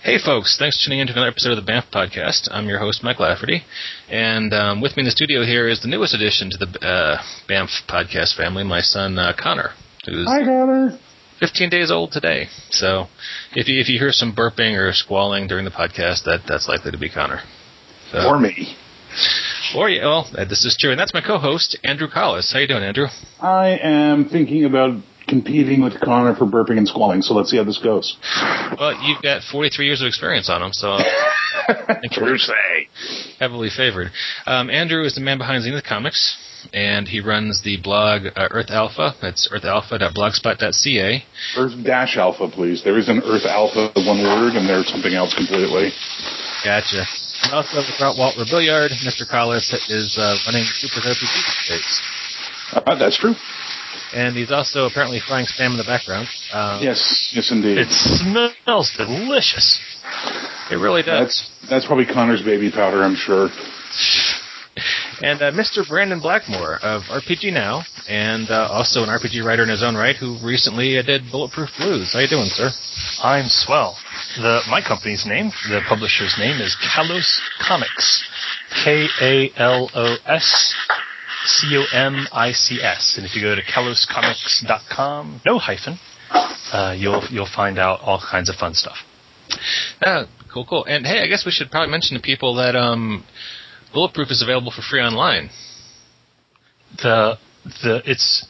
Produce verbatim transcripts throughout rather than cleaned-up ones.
Hey folks, thanks for tuning in to another episode of the B A M F Podcast. I'm your host, Mike Lafferty, and um, with me in the studio here is the newest addition to the uh, B A M F Podcast family, my son uh, Connor, who's Hi, Connor. fifteen days old today. So if you, if you hear some burping or squalling during the podcast, that, that's likely to be Connor. So, or me. Or, yeah, well, this is true, and that's my co-host, Andrew Collis. How you doing, Andrew? I am thinking about competing with Connor for burping and squalling, so let's see how this goes. Well, you've got forty-three years of experience on him, so True say. Heavily favored. Um, Andrew is the man behind Zenith Comics, and he runs the blog uh, Earth Alpha. That's earth alpha dot blogspot dot c a. Earth dash alpha, please. There isn't Earth Alpha, one word, and there's something else completely. Gotcha. And also, without Walter Billiard, Mister Collis is uh, running Super R P G Space. Uh, that's true. And he's also apparently frying spam in the background. Um, yes, yes, indeed. It smells delicious. It really does. That's that's probably Connor's baby powder, I'm sure. And uh, Mister Brandon Blackmore of R P G Now, and uh, also an R P G writer in his own right, who recently uh, did Bulletproof Blues. How you doing, sir? I'm swell. The my company's name, the publisher's name, is Kalos Comics. K A L O S C O M I C S. And if you go to kalos comics dot com, no hyphen, uh, you'll you'll find out all kinds of fun stuff. Uh, cool, cool. And hey, I guess we should probably mention to people that um, Bulletproof is available for free online. The the it's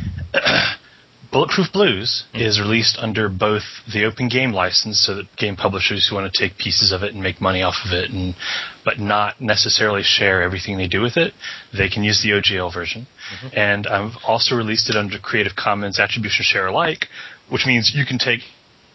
Bulletproof Blues mm-hmm. is released under both the open game license, so that game publishers who want to take pieces of it and make money off of it, and but not necessarily share everything they do with it, they can use the O G L version. Mm-hmm. And I've also released it under Creative Commons Attribution Share Alike, which means you can take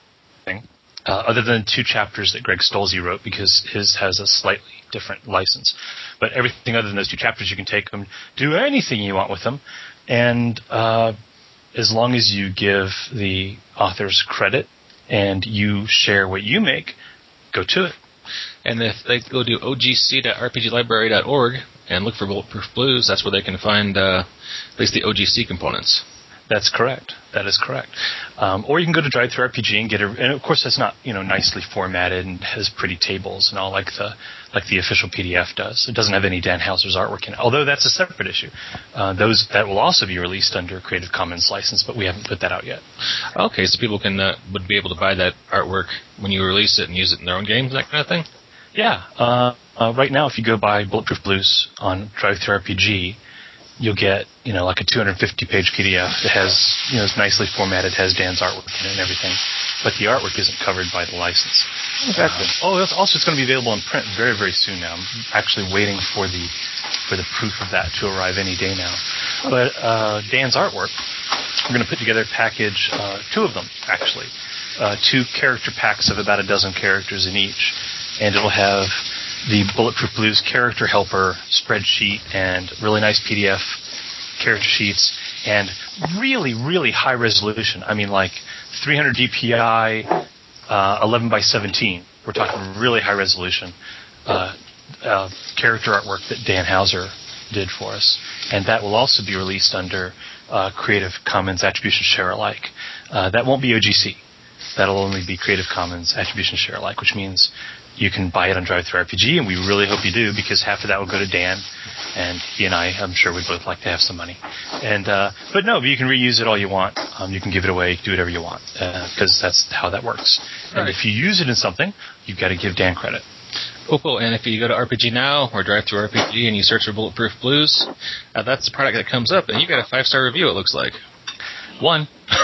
uh, other than two chapters that Greg Stolze wrote, because his has a slightly different license. But everything other than those two chapters, you can take them, do anything you want with them, and uh, as long as you give the authors credit and you share what you make, go to it. And if they go to o g c dot r p g library dot org and look for Bulletproof Blues, that's where they can find uh, at least the O G C components. That's correct. That is correct. Um, or you can go to Drive Thru R P G and get a, and of course that's not, you know, nicely formatted and has pretty tables and all like the like the official P D F does. It doesn't have any Dan Houser's artwork in it, although that's a separate issue. Uh, those that will also be released under Creative Commons license, but we haven't put that out yet. Okay, so people can uh, would be able to buy that artwork when you release it and use it in their own games, that kind of thing. Yeah. Uh, uh, right now, if you go buy Bulletproof Blues on Drive Thru R P G, you'll get, you know, like a two hundred fifty page P D F that has, you know, it's nicely formatted, has Dan's artwork in it and everything, but the artwork isn't covered by the license. Exactly. Uh, oh, also it's going to be available in print very, very soon now. I'm actually waiting for the for the proof of that to arrive any day now. But uh, Dan's artwork, we're going to put together a package, uh, two of them actually, uh, two character packs of about a dozen characters in each, and it'll have the Bulletproof Blues character helper spreadsheet and really nice P D F character sheets and really, really high resolution. I mean, like three hundred D P I, uh, eleven by seventeen. We're talking really high resolution uh, uh, character artwork that Dan Houser did for us. And that will also be released under uh, Creative Commons Attribution Share Alike. Uh, that won't be O G C. That'll only be Creative Commons Attribution Share Alike, which means you can buy it on Drive Thru R P G, and we really hope you do, because half of that will go to Dan, and he and I, I'm sure we'd both like to have some money. And uh, but no, you can reuse it all you want. Um, you can give it away, do whatever you want, because uh, that's how that works. Right. And if you use it in something, you've got to give Dan credit. Cool, cool. And if you go to R P G Now or Drive Thru R P G and you search for Bulletproof Blues, uh, that's the product that comes up, and you got a five-star review, it looks like. One.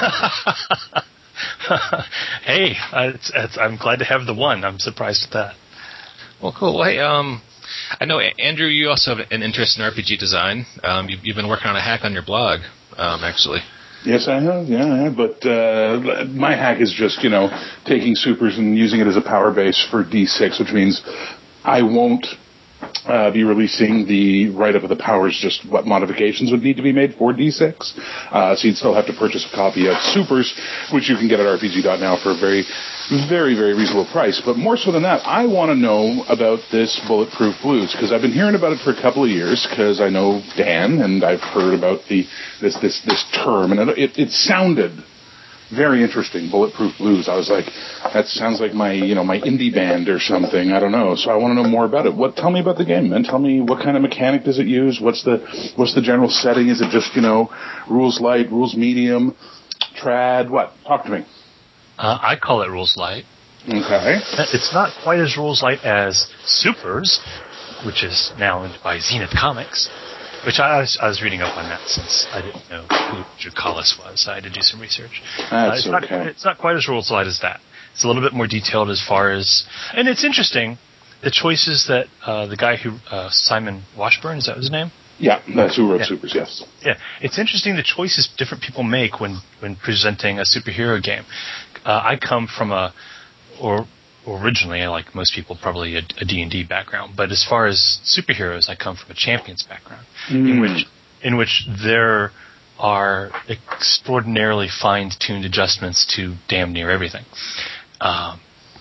Hey, uh, it's, it's, I'm glad to have the one. I'm surprised at that. Well, cool. Well, hey, um, I know, Andrew, you also have an interest in R P G design. Um, you've, you've been working on a hack on your blog, um, actually. Yes, I have. Yeah, I have. But uh, my hack is just, you know, taking supers and using it as a power base for D six, which means I won't Uh, be releasing the write-up of the powers, just what modifications would need to be made for D six. Uh, so you'd still have to purchase a copy of Supers, which you can get at R P G dot now for a very, very, very reasonable price. But more so than that, I want to know about this Bulletproof Blues, because I've been hearing about it for a couple of years, because I know Dan, and I've heard about the this this this term, and it, it, it sounded very interesting. Bulletproof Blues. I was like, that sounds like my, you know, my indie band or something. I don't know. So I want to know more about it. What? Tell me about the game, man. Tell me what kind of mechanic does it use? What's the what's the general setting? Is it just, you know, rules light, rules medium, trad? What? Talk to me. Uh, I call it rules light. Okay. It's not quite as rules light as Supers, which is now owned by Zenith Comics. Which I was, I was reading up on that since I didn't know who Richard Collis was. So I had to do some research. That's uh, it's okay. Not, it's not quite as rules light as that. It's a little bit more detailed as far as... And it's interesting, the choices that uh, the guy who... Uh, Simon Washburn, is that his name? Yeah, that's who wrote yeah. Supers, yes. Yeah, it's interesting the choices different people make when, when presenting a superhero game. Uh, I come from a... or originally, like most people, probably a, a D and D background. But as far as superheroes, I come from a Champions background, mm. in which in which there are extraordinarily fine-tuned adjustments to damn near everything. Um,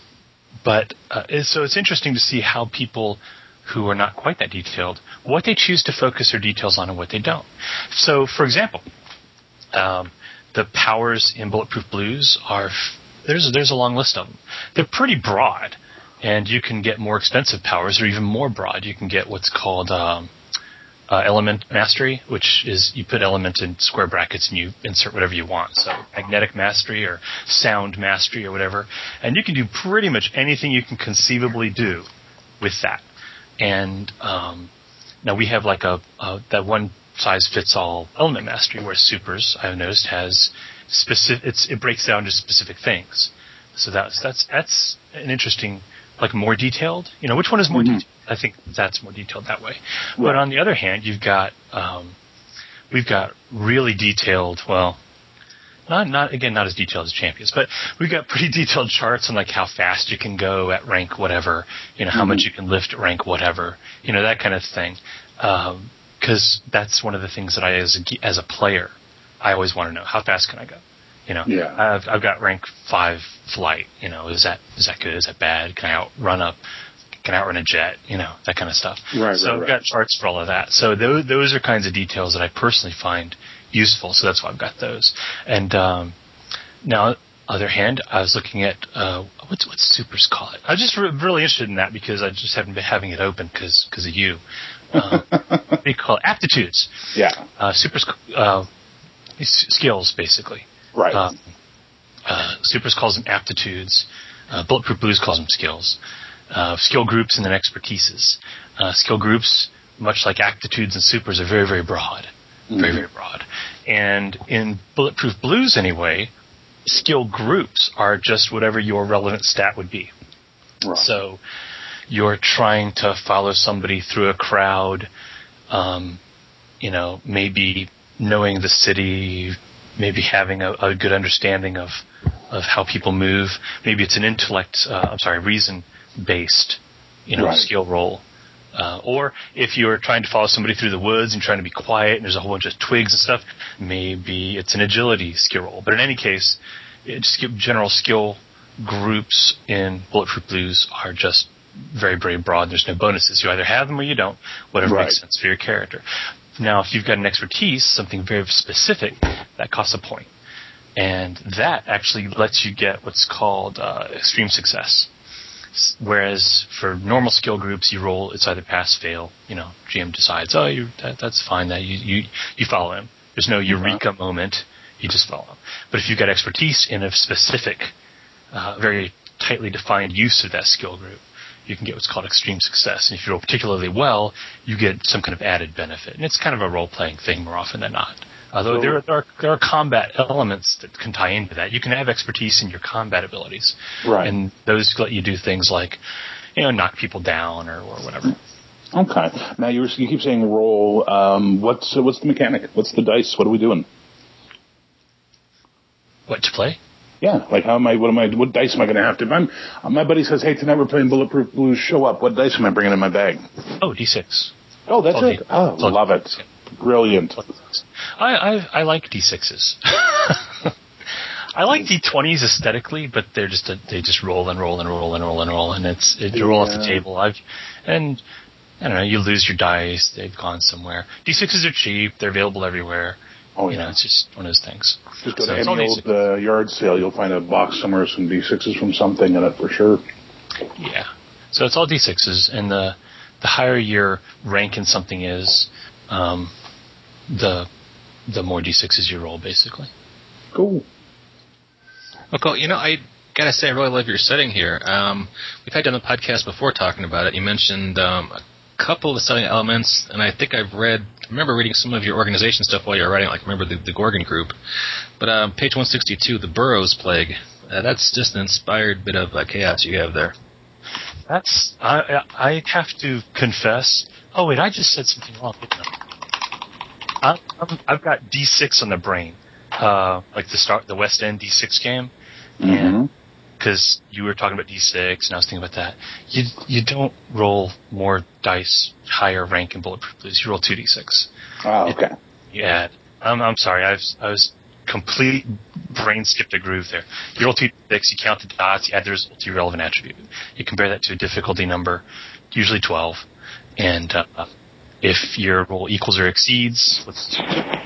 but uh, so it's interesting to see how people who are not quite that detailed, what they choose to focus their details on and what they don't. So, for example, um, the powers in Bulletproof Blues are... There's there's a long list of them. They're pretty broad, and you can get more expensive powers or even more broad. You can get what's called um, uh, element mastery, which is you put element in square brackets and you insert whatever you want. So magnetic mastery or sound mastery or whatever. And you can do pretty much anything you can conceivably do with that. And um, now we have like a, a that one size fits all element mastery, where Supers, I've noticed, has specific. It's, it breaks down to specific things. So that's that's that's an interesting, like more detailed. You know, which one is more mm-hmm. detailed? I think that's more detailed that way. Right. But on the other hand, you've got um, we've got really detailed. Well, not not again not as detailed as Champions, but we've got pretty detailed charts on like how fast you can go at rank whatever. You know, how mm-hmm. much you can lift at rank whatever. You know, that kind of thing. Um, Because that's one of the things that I, as a, as a player, I always want to know. How fast can I go? You know, yeah. I've, I've got rank five flight. You know, is that is that good? Is that bad? Can I outrun a Can I outrun a jet? You know, that kind of stuff. Right, so right, I've right. got charts for all of that. So those those are kinds of details that I personally find useful. So that's why I've got those. And um, now, other hand, I was looking at uh, what's what Supers call it. I was just re- really interested in that because I just haven't been having it open because because of you. Um, what do you call it? Aptitudes. Yeah. Uh, Supers uh, skills, basically. Right. Um, uh, Supers calls them aptitudes. Uh, Bulletproof Blues calls them skills. Uh, skill groups and then expertises. Uh, skill groups, much like aptitudes and Supers, are very, very broad. Mm-hmm. Very, very broad. And in Bulletproof Blues, anyway, skill groups are just whatever your relevant stat would be. Right. So you're trying to follow somebody through a crowd, um, you know, maybe knowing the city, maybe having a, a good understanding of, of how people move. Maybe it's an intellect, uh, I'm sorry, reason-based, you know, right. skill roll. Uh, or if you're trying to follow somebody through the woods and trying to be quiet and there's a whole bunch of twigs and stuff, maybe it's an agility skill roll. But in any case, it's general skill groups in Bulletproof Blues are just very, very broad. There's no bonuses. You either have them or you don't, whatever right. makes sense for your character. Now, if you've got an expertise, something very specific, that costs a point. And that actually lets you get what's called uh, extreme success. Whereas for normal skill groups, you roll, it's either pass, fail. You know, G M decides, oh, you that, that's fine. That you, you you follow him. There's no eureka uh-huh. moment. You just follow him. But if you've got expertise in a specific, uh, very tightly defined use of that skill group, you can get what's called extreme success. And if you roll particularly well, you get some kind of added benefit. And it's kind of a role-playing thing more often than not. Although so, there, there, are, there are combat elements that can tie into that. You can have expertise in your combat abilities. Right. And those let you do things like, you know, knock people down or, or whatever. Okay. Now, you you keep saying roll. Um, what's, what's the mechanic? What's the dice? What are we doing? What, to play? Yeah, like how am I? What am I? What dice am I going to have to? If I'm, my buddy says, "Hey, tonight we're playing Bulletproof Blues. Show up." What dice am I bringing in my bag? Oh, D six. Oh, that's oh, it. D- oh, oh, love it. Brilliant. I I, I like D sixes. I like D twenties aesthetically, but they're just a, they just roll and roll and roll and roll and roll, and it's it, you roll yeah. off the table. I've and I don't know. You lose your dice; they've gone somewhere. D sixes are cheap; they're available everywhere. Oh, you yeah. know, it's just one of those things. Just go So to it's any all old uh, yard sale. You'll find a box somewhere with some D sixes from something in it for sure. Yeah. So it's all D sixes, and the the higher your rank in something is, um, the the more D sixes you roll, basically. Cool. Well, cool. You know, I gotta say, I really love your setting here. Um, we've had you on the podcast before talking about it. You mentioned um, a couple of the setting elements, and I think I've read, I remember reading some of your organization stuff while you were writing, like remember the, the Gorgon group. But um, page one sixty-two, the Burroughs Plague, uh, that's just an inspired bit of uh, chaos you have there. That's I I have to confess. Oh wait, I just said something wrong. I, I'm, I've got D six on the brain, uh, like the start the West End D six game, Mm-hmm. and because you were talking about D six, and I was thinking about that. You you don't roll more dice higher rank in Bulletproof Blues. You roll two D six. Oh, okay. It, you add. I'm I'm sorry. I was I was complete brain skipped a groove there. You roll two D six. You count the dots. You add the result to your relevant attribute. You compare that to a difficulty number, usually twelve, and uh, if your roll equals or exceeds, let's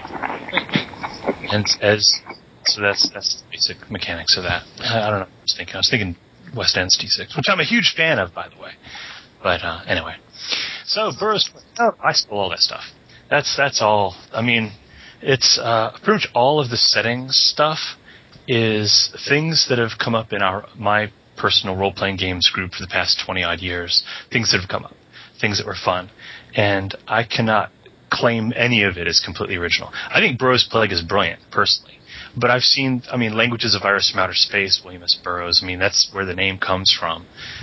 and as so that's that's the basic mechanics of that. I, I don't know what I was thinking. I was thinking West End's D six, which I'm a huge fan of, by the way. But uh, anyway, so Burroughs, oh, I stole all that stuff. That's that's all. I mean, it's uh, pretty much all of the settings stuff is things that have come up in our my personal role-playing games group for the past twenty odd years. Things that have come up, things that were fun, and I cannot claim any of it as completely original. I think Burroughs Plague is brilliant, personally. But I've seen, I mean, Languages of Virus from Outer Space, William S. Burroughs. I mean, that's where the name comes from,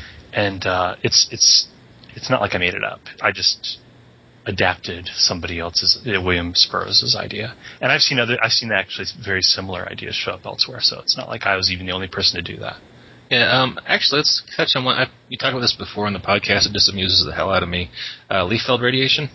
and uh, it's it's it's not like I made it up. I just adapted somebody else's, uh, William S. Burroughs' idea, and I've seen other, I've seen actually very similar ideas show up elsewhere. So it's not like I was even the only person to do that. Yeah, um, actually, let's touch on one. I, you talked about this before on the podcast. It just amuses the hell out of me. Uh, Liefeld radiation.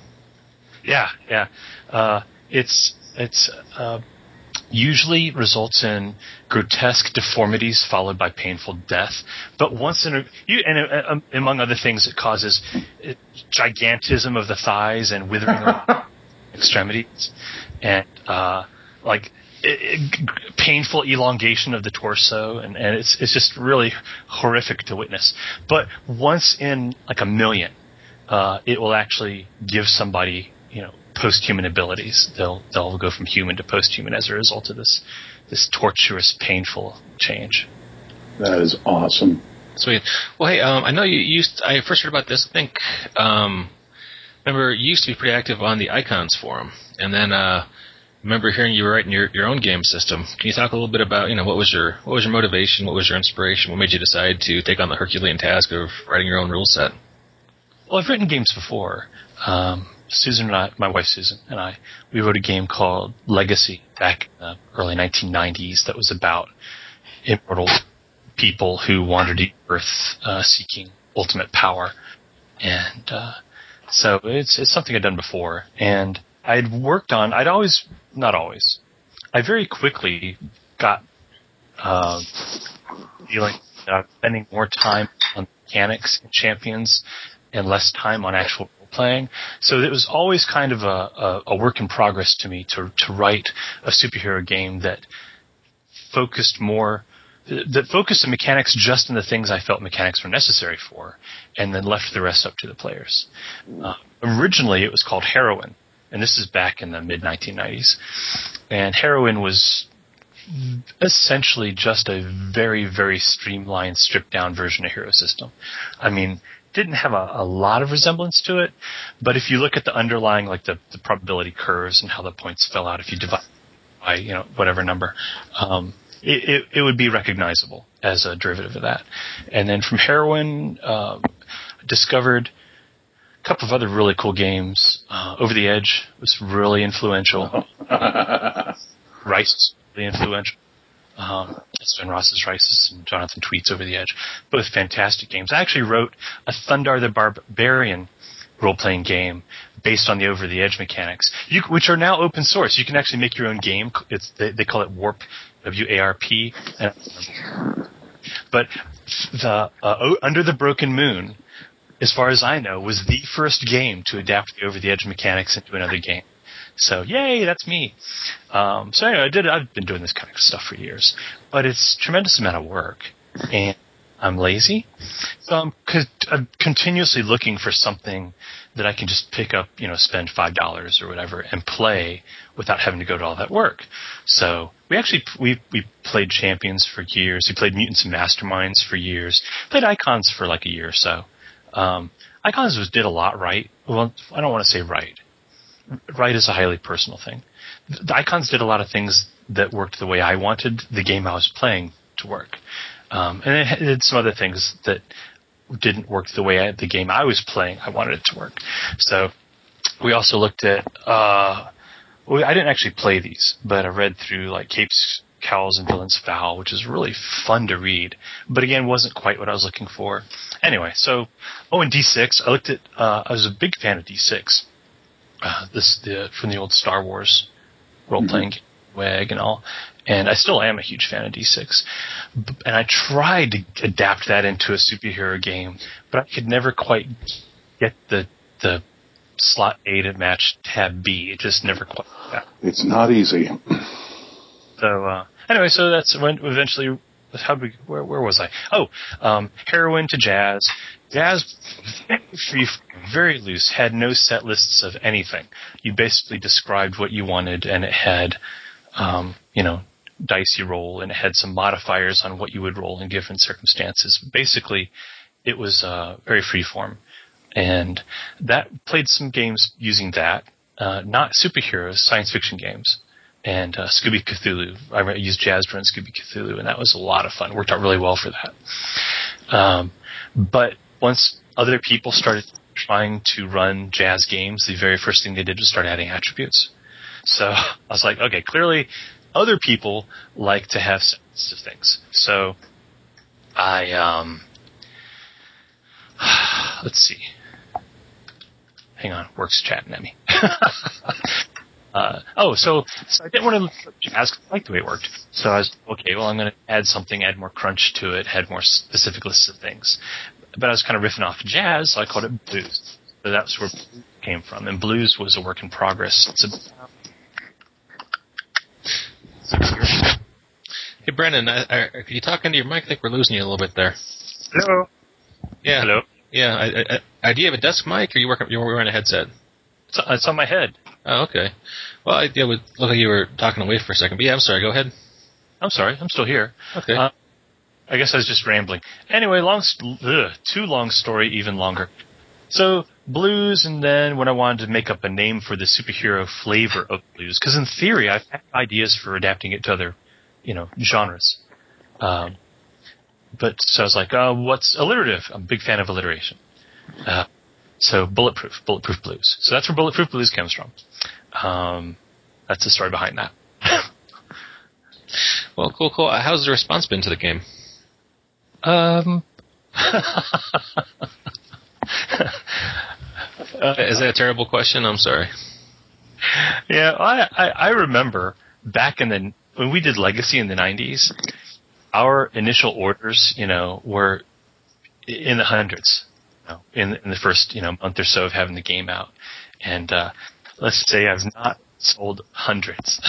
Yeah, yeah. Uh, it's it's uh, usually results in grotesque deformities followed by painful death. But once in a, you, and uh, um, among other things, it causes uh, gigantism of the thighs and withering of extremities, and uh, like it, it, painful elongation of the torso, and, and it's it's just really horrific to witness. But once in like a million, uh, it will actually give somebody, you know, post-human abilities. They'll they'll go from human to post-human as a result of this this torturous, painful change. That is awesome. Sweet. Well, hey, um, I know you used. I first heard about this. I think. Um, remember, you used to be pretty active on the Icons forum, and then uh, remember hearing you were writing your, your own game system. Can you talk a little bit about, you know, what was your what was your motivation? What was your inspiration? What made you decide to take on the Herculean task of writing your own rule set? Well, I've written games before. Um, Susan and I, my wife Susan and I, we wrote a game called Legacy back in the early nineteen nineties that was about immortal people who wandered the earth uh, seeking ultimate power. And uh, so it's it's something I'd done before. And I'd worked on, I'd always, not always, I very quickly got uh, feeling that I was spending more time on mechanics and champions and less time on actual role playing. So it was always kind of a, a, a work in progress to me to to write a superhero game that focused more, that focused the mechanics just in the things I felt mechanics were necessary for, and then left the rest up to the players. Uh, originally, it was called Heroine, and this is back in the mid nineteen nineties. And Heroine was essentially just a very, very streamlined, stripped-down version of Hero System. I mean, didn't have a, a lot of resemblance to it, but if you look at the underlying, like the, the probability curves and how the points fell out, if you divide by, you know, whatever number, um, it, it, it would be recognizable as a derivative of that. And then from Heroine, um, discovered a couple of other really cool games. Uh, Over the Edge was really influential. Rice was really influential. Um, Sven Ross's Rice and Jonathan Tweet's Over the Edge, both fantastic games. I actually wrote a Thundar the Barbarian role-playing game based on the Over the Edge mechanics, you, which are now open source. You can actually make your own game. It's they, they call it Warp, W A R P. But the uh, Under the Broken Moon, as far as I know, was the first game to adapt the Over the Edge mechanics into another game. So, yay, that's me. Um, so anyway, I did. I've been doing this kind of stuff for years, but it's a tremendous amount of work, and I'm lazy. So I'm, co- I'm continuously looking for something that I can just pick up, you know, spend five dollars or whatever, and play without having to go to all that work. So we actually we we played Champions for years. We played Mutants and Masterminds for years. Played Icons for like a year or so. Um, Icons was did a lot right. Well, I don't want to say right. Right is a highly personal thing. The Icons did a lot of things that worked the way I wanted the game I was playing to work. Um, and it did some other things that didn't work the way I, the game I was playing I wanted it to work. So we also looked at, uh, well, I didn't actually play these, but I read through like Capes, Cowls, and Villains Foul, which is really fun to read, but again, wasn't quite what I was looking for. Anyway, so, oh, and D six, I looked at, uh, I was a big fan of D six. Uh, this the from the old Star Wars role-playing game, W E G and all, and I still am a huge fan of D six. B- and I tried to adapt that into a superhero game, but I could never quite get the the slot A to match tab B. It just never quite got. It's not easy. So uh, anyway, so that's when eventually. How we, where, where was I? Oh, um, Heroine to Jazz. Jazz, very free, very loose, had no set lists of anything. You basically described what you wanted, and it had, um, you know, dice you roll, and it had some modifiers on what you would roll in given circumstances. Basically, it was uh, very freeform, and that played some games using that, uh, not superheroes, science fiction games. And uh, Scooby Cthulhu. I used Jazz to run Scooby Cthulhu, and that was a lot of fun. It worked out really well for that. Um, but once other people started trying to run Jazz games, the very first thing they did was start adding attributes. So I was like, okay, clearly other people like to have sets of things. So I, um, let's see. Hang on, work's chatting at me. Uh, oh, so, so I didn't want to look at Jazz because I liked the way it worked. So I was, okay, well, I'm going to add something, add more crunch to it, add more specific lists of things. But I was kind of riffing off Jazz, so I called it Blues. So that's where Blues came from. And Blues was a work in progress. It's about six years. Hey, Brendan, I, I, are you talking to your mic? I think we're losing you a little bit there. Hello. Yeah. Hello. Yeah. I, I, I, do you have a desk mic, or you work? You're wearing a headset? It's, it's on my head. Oh, okay. Well, I, it would look like you were talking away for a second. But yeah, I'm sorry. Go ahead. I'm sorry. I'm still here. Okay. Uh, I guess I was just rambling. Anyway, long, ugh, too long story, even longer. So, Blues, and then when I wanted to make up a name for the superhero flavor of Blues, because in theory, I've had ideas for adapting it to other, you know, genres. Um, but so I was like, uh, what's alliterative? I'm a big fan of alliteration. Uh, so Bulletproof, Bulletproof Blues. So that's where Bulletproof Blues comes from. Um, that's the story behind that. Well, cool, cool. How's the response been to the game? Um, Uh, Is that a terrible question? I'm sorry. Yeah, I, I, I remember back in the when we did Legacy in the nineties, our initial orders, you know, were in the hundreds, you know, in, in the first you know month or so of having the game out, and uh, let's say I've not sold hundreds.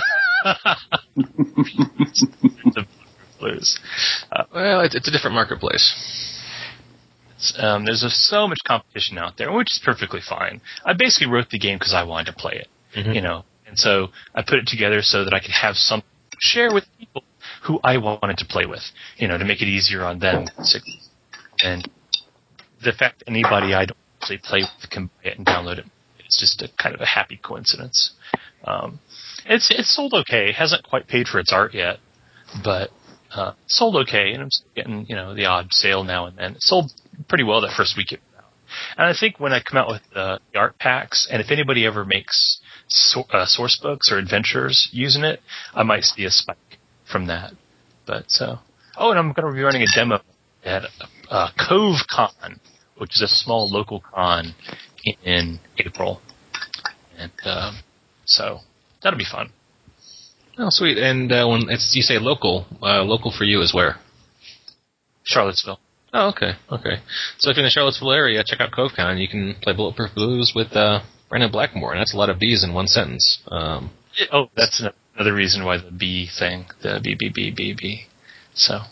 of Blues. Uh, Well, it's, it's a different marketplace. Um, there's a, so much competition out there, which is perfectly fine. I basically wrote the game because I wanted to play it, mm-hmm. you know, and so I put it together so that I could have something to share with people who I wanted to play with, you know, to make it easier on them. And the fact that anybody I don't actually play with can buy it and download it, it's just a kind of a happy coincidence. Um, it's it's sold okay. It hasn't quite paid for its art yet, but uh, sold okay, and I'm still getting you know the odd sale now and then. It sold pretty well that first week it was out. And I think when I come out with uh, the art packs, and if anybody ever makes so, uh, source books or adventures using it, I might see a spike from that. But uh, oh, and I'm going to be running a demo at uh, Cove Con, which is a small local con in, in April, and uh, so that'll be fun. Oh, sweet. And uh, when it's, you say local, uh, local for you is where? Charlottesville. Oh, okay, okay. So if you're in the Charlottesville area, check out CoveCon. You can play Bulletproof Blues with uh, Brandon Blackmore, and that's a lot of B's in one sentence. Um, oh, that's another reason why the B thing, the B, B, B, B, B. So.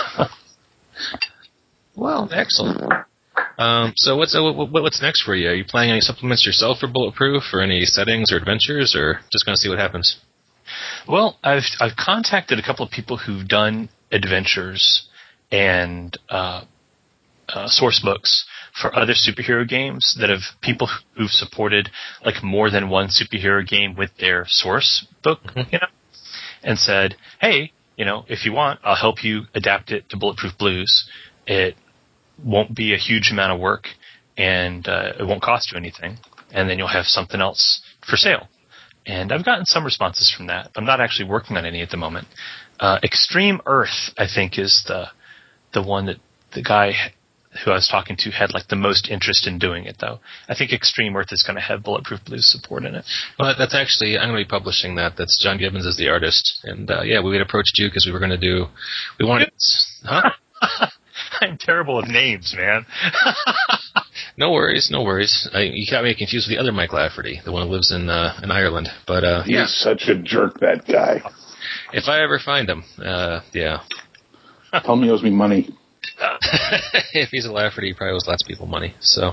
Well, excellent. Um, so what's uh, what, what's next for you? Are you planning any supplements yourself for Bulletproof, or any settings or adventures, or just going to see what happens? Well, I've I've contacted a couple of people who've done adventures and uh, uh, source books for other superhero games that have people who've supported like more than one superhero game with their source book, mm-hmm. you know, and said, hey, you know, if you want, I'll help you adapt it to Bulletproof Blues. It won't be a huge amount of work, and uh, it won't cost you anything, and then you'll have something else for sale. And I've gotten some responses from that. I'm not actually working on any at the moment. Uh, Extreme Earth, I think, is the the one that the guy who I was talking to had like the most interest in doing it, though. I think Extreme Earth is going to have Bulletproof Blues support in it. Well, that's actually, I'm going to be publishing that. That's John Gibbons is the artist. And, uh, yeah, we had approached you because we were going to do, we wanted, huh? I'm terrible with names, man. No worries, no worries. I, you got me confused with the other Mike Lafferty, the one who lives in uh, in Ireland. But uh, he's yeah, such a jerk, that guy. If I ever find him, uh, yeah. Tell him he owes me money. If he's a Lafferty, he probably owes lots of people money. So,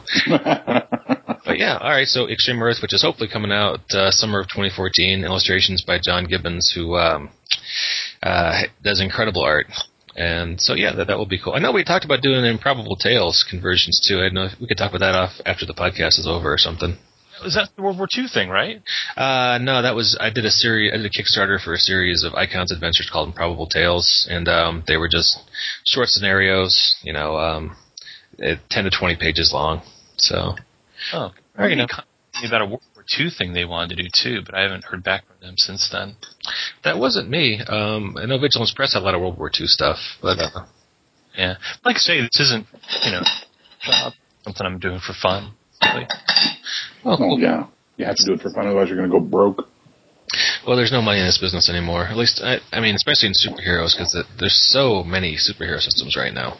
but yeah, all right. So Extreme Earth, which is hopefully coming out uh, summer of twenty fourteen, illustrations by John Gibbons, who um, uh, does incredible art. And so, yeah, that that will be cool. I know we talked about doing Improbable Tales conversions, too. I know we could talk about that off after the podcast is over or something. Was that the World War Two thing, right? Uh, no, that was, I did a series, I did a Kickstarter for a series of Icons Adventures called Improbable Tales, and um, they were just short scenarios, you know, um, ten to twenty pages long. So, oh, very you know. About a World War Two thing they wanted to do too, but I haven't heard back from them since then. That wasn't me. Um, I know Vigilance Press had a lot of World War Two stuff, but uh, yeah, like I say, this isn't you know uh, something I'm doing for fun. Really. Well, oh yeah, you have to do it for fun, otherwise you're going to go broke. Well, there's no money in this business anymore. At least, I, I mean, especially in superheroes, because the, there's so many superhero systems right now.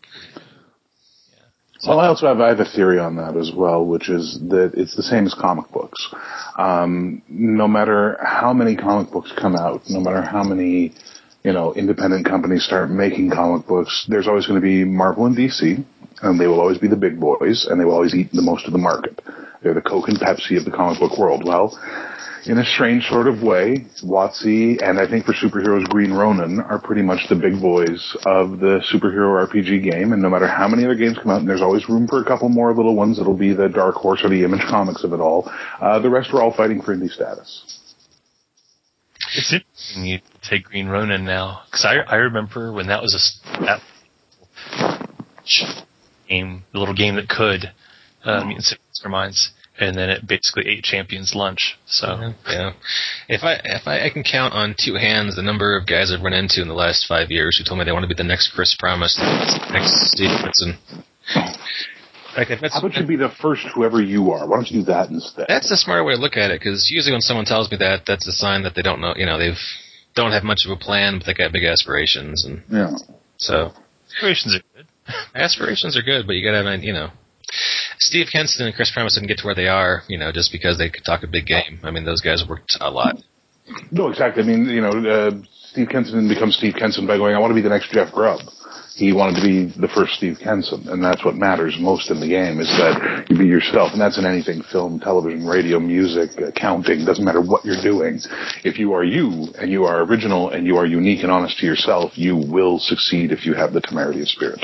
Well, I also have, I have a theory on that as well, which is that it's the same as comic books. Um, no matter how many comic books come out, no matter how many, you know, independent companies start making comic books, there's always going to be Marvel and D C, and they will always be the big boys, and they will always eat the most of the market. They're the Coke and Pepsi of the comic book world. Well, in a strange sort of way, WotC and I think for superheroes Green Ronin are pretty much the big boys of the superhero R P G game, and no matter how many other games come out, and there's always room for a couple more little ones that'll be the Dark Horse or the Image Comics of it all, uh, the rest are all fighting for indie status. It's interesting you take Green Ronin now, because I, I remember when that was a that game, the little game that could, uh, oh. Mutant Masterminds. And then it basically ate Champions lunch. So yeah, yeah. if I if I, I can count on two hands the number of guys I've run into in the last five years who told me they want to be the next Chris Promise, the next Steve Kitson. Like if that's, How about you be the first whoever you are? Why don't you do that instead? That's a smart way to look at it, because usually when someone tells me that, that's a sign that they don't know. You know, they've don't have much of a plan, but they got big aspirations, and yeah. So aspirations are good. Aspirations are good, but you got to, you know. Steve Kenson and Chris Promise didn't get to where they are, you know, just because they could talk a big game. I mean, those guys worked a lot. No, exactly. I mean, you know, uh, Steve Kenson didn't become Steve Kenson by going, I want to be the next Jeff Grubb. He wanted to be the first Steve Kenson, and that's what matters most in the game, is that you be yourself, and that's in anything, film, television, radio, music, accounting, doesn't matter what you're doing. If you are you, and you are original, and you are unique and honest to yourself, you will succeed if you have the temerity of spirit.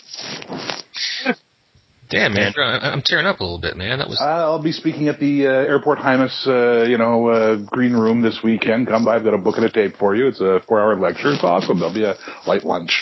Damn, man, I'm tearing up a little bit, man. That was. I'll be speaking at the uh, Airport Hymas, uh, you know, uh, green room this weekend. Come by. I've got a book and a tape for you. It's a four-hour lecture. It's awesome. There'll be a light lunch.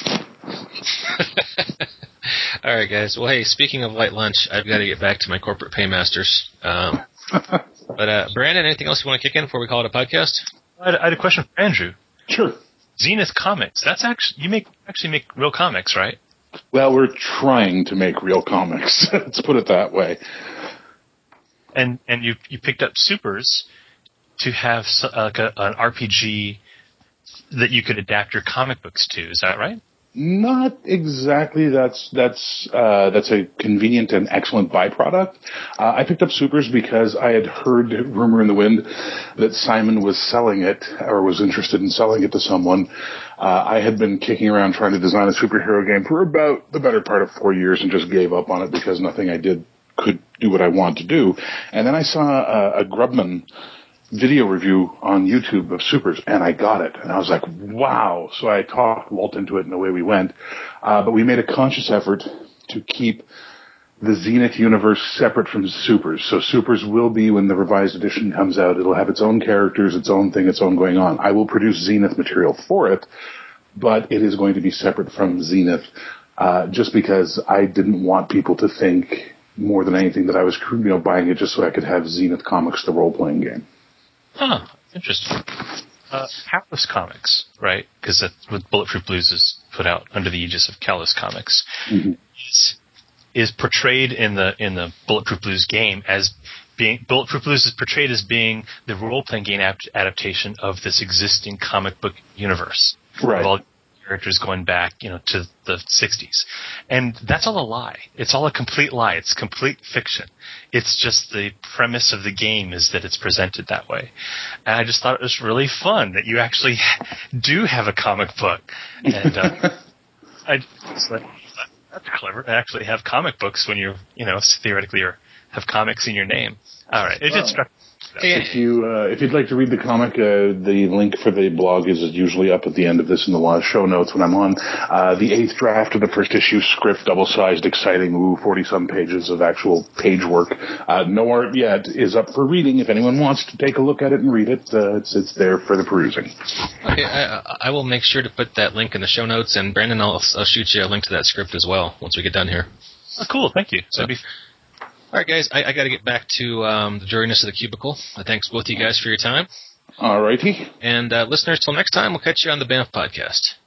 All right, guys. Well, hey, speaking of light lunch, I've got to get back to my corporate paymasters. Um, but uh, Brandon, anything else you want to kick in before we call it a podcast? I had, I had a question for Andrew. Sure. Zenith Comics. That's actually you make actually make real comics, right? Well, we're trying to make real comics. Let's put it that way. And and you you picked up Supers to have uh, like a, an R P G that you could adapt your comic books to. Is that right? Not exactly. That's that's uh, that's a convenient and excellent byproduct. Uh, I picked up Supers because I had heard rumor in the wind that Simon was selling it or was interested in selling it to someone. Uh, I had been kicking around trying to design a superhero game for about the better part of four years and just gave up on it because nothing I did could do what I wanted to do. And then I saw a, a Grubman video review on YouTube of Supers, and I got it. And I was like, wow. So I talked Walt into it, and away we went. Uh, but we made a conscious effort to keep the Zenith universe separate from Supers. So Supers will be, when the revised edition comes out, it'll have its own characters, its own thing, its own going on. I will produce Zenith material for it, but it is going to be separate from Zenith, uh, just because I didn't want people to think more than anything that I was, you know, buying it just so I could have Zenith Comics, the role-playing game. Huh, interesting. Uh, Kalos Comics, right? Because that's what Bulletproof Blues is put out under the aegis of Kalos Comics. Mm-hmm. Is, is portrayed in the in the Bulletproof Blues game as being Bulletproof Blues is portrayed as being the role-playing game ap- adaptation of this existing comic book universe. Right. Of all characters going back, you know, to the sixties. And that's all a lie. It's all a complete lie. It's complete fiction. It's just the premise of the game is that it's presented that way. And I just thought it was really fun that you actually do have a comic book. And uh, I was like, that's clever to actually have comic books when you, you know, theoretically are, have comics in your name. All right. It wow. just struck If you uh, if you'd like to read the comic, uh, the link for the blog is usually up at the end of this in the show notes when I'm on. Uh, the eighth draft of the first issue script, double-sized, exciting, ooh, forty-some pages of actual page work. Uh, no art yet, is up for reading. If anyone wants to take a look at it and read it, uh, it's it's there for the perusing. Okay, I, I will make sure to put that link in the show notes, and Brandon, I'll, I'll shoot you a link to that script as well once we get done here. Oh, cool, thank you. So, be- all right, guys, I, I got to get back to um, the dreariness of the cubicle. Uh, thanks both of you guys for your time. All righty. And uh, listeners, till next time, we'll catch you on the Banff Podcast.